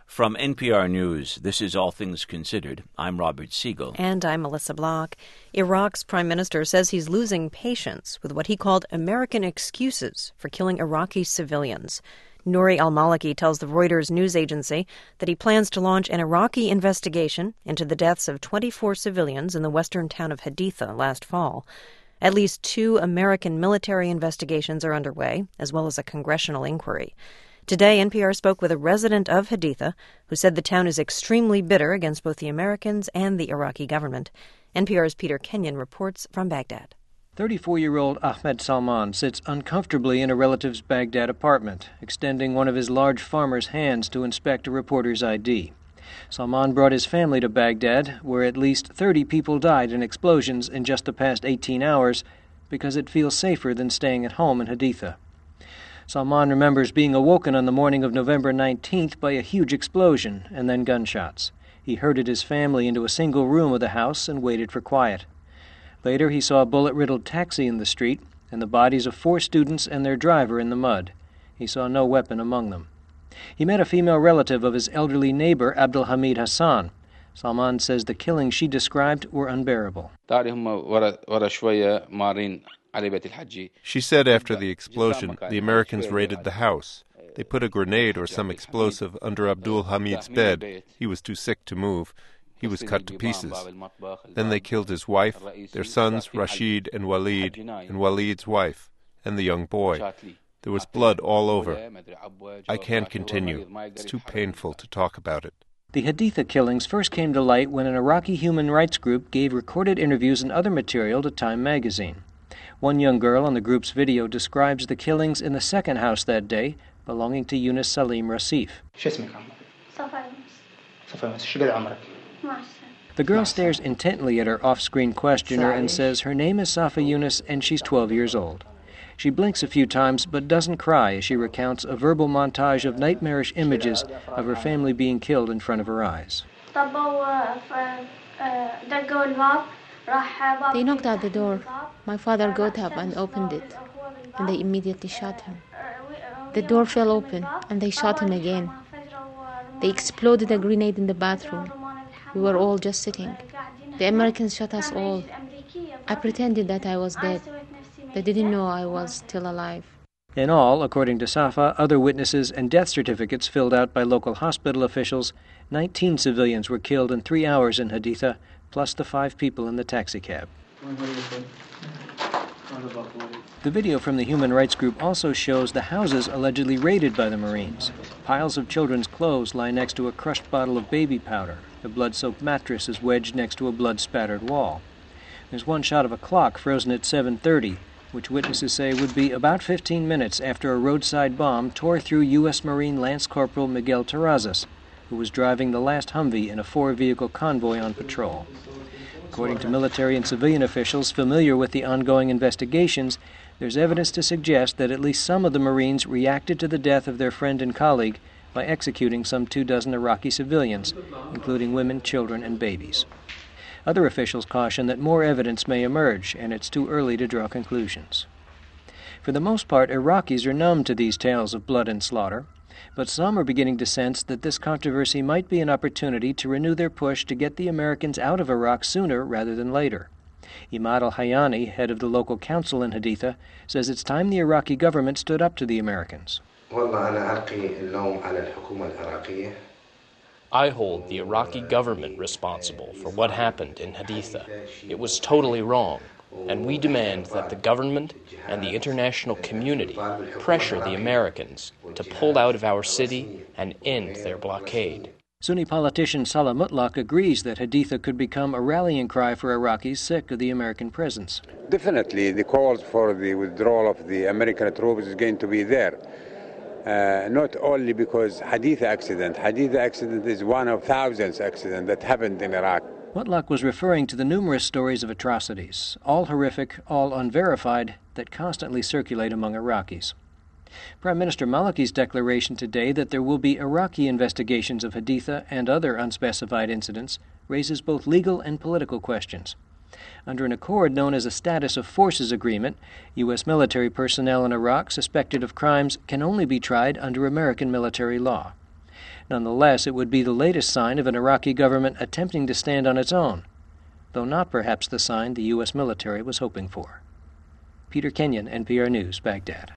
From NPR News, this is All Things Considered. I'm Robert Siegel. And I'm Melissa Block. Iraq's prime minister says he's losing patience with what he called American excuses for killing Iraqi civilians. Nouri al-Maliki tells the Reuters news agency that he plans to launch an Iraqi investigation into the deaths of 24 civilians in the western town of Haditha last fall. At least 2 American military investigations are underway, as well as a congressional inquiry. Today, NPR spoke with a resident of Haditha who said the town is extremely bitter against both the Americans and the Iraqi government. NPR's Peter Kenyon reports from Baghdad. 34-year-old Ahmed Salman sits uncomfortably in a relative's Baghdad apartment, extending one of his large farmer's hands to inspect a reporter's ID. Salman brought his family to Baghdad, where at least 30 people died in explosions in just the past 18 hours, because it feels safer than staying at home in Haditha. Salman remembers being awoken on the morning of November 19th by a huge explosion and then gunshots. He herded his family into a single room of the house and waited for quiet. Later, he saw a bullet-riddled taxi in the street and the bodies of 4 students and their driver in the mud. He saw no weapon among them. He met a female relative of his elderly neighbor, Abdul Hamid Hassan. Salman says the killings she described were unbearable. She said after the explosion, the Americans raided the house. They put a grenade or some explosive under Abdul Hamid's bed. He was too sick to move. He was cut to pieces. Then they killed his wife, their sons Rashid and Walid's wife, and the young boy. There was blood all over. I can't continue. It's too painful to talk about it. The Haditha killings first came to light when an Iraqi human rights group gave recorded interviews and other material to Time magazine. One young girl on the group's video describes the killings in the second house that day, belonging to Yunus Salim Rasif. The girl stares intently at her off-screen questioner and says her name is Safa Yunus and she's 12 years old. She blinks a few times but doesn't cry as she recounts a verbal montage of nightmarish images of her family being killed in front of her eyes. They knocked at the door. My father got up and opened it, and they immediately shot him. The door fell open, and they shot him again. They exploded a grenade in the bathroom. We were all just sitting. The Americans shot us all. I pretended that I was dead. They didn't know I was still alive. In all, according to Safa, other witnesses, and death certificates filled out by local hospital officials, 19 civilians were killed in 3 hours in Haditha, plus the 5 people in the taxicab. The video from the human rights group also shows the houses allegedly raided by the Marines. Piles of children's clothes lie next to a crushed bottle of baby powder. A blood-soaked mattress is wedged next to a blood-spattered wall. There's one shot of a clock frozen at 7:30, which witnesses say would be about 15 minutes after a roadside bomb tore through U.S. Marine Lance Corporal Miguel Terrazas, who was driving the last Humvee in a 4-vehicle convoy on patrol. According to military and civilian officials familiar with the ongoing investigations, there's evidence to suggest that at least some of the Marines reacted to the death of their friend and colleague by executing some 24 Iraqi civilians, including women, children, and babies. Other officials caution that more evidence may emerge, and it's too early to draw conclusions. For the most part, Iraqis are numb to these tales of blood and slaughter, but some are beginning to sense that this controversy might be an opportunity to renew their push to get the Americans out of Iraq sooner rather than later. Imad al-Hayani, head of the local council in Haditha, says it's time the Iraqi government stood up to the Americans. I hold the Iraqi government responsible for what happened in Haditha. It was totally wrong, and we demand that the government and the international community pressure the Americans to pull out of our city and end their blockade. Sunni politician Salah Mutlaq agrees that Haditha could become a rallying cry for Iraqis sick of the American presence. Definitely, the calls for the withdrawal of the American troops is going to be there. Not only because Haditha accident is one of thousands accidents that happened in Iraq. Mutlaq was referring to the numerous stories of atrocities, all horrific, all unverified, that constantly circulate among Iraqis. Prime Minister Maliki's declaration today that there will be Iraqi investigations of Haditha and other unspecified incidents raises both legal and political questions. Under an accord known as a Status of Forces Agreement, U.S. military personnel in Iraq suspected of crimes can only be tried under American military law. Nonetheless, it would be the latest sign of an Iraqi government attempting to stand on its own, though not perhaps the sign the U.S. military was hoping for. Peter Kenyon, NPR News, Baghdad.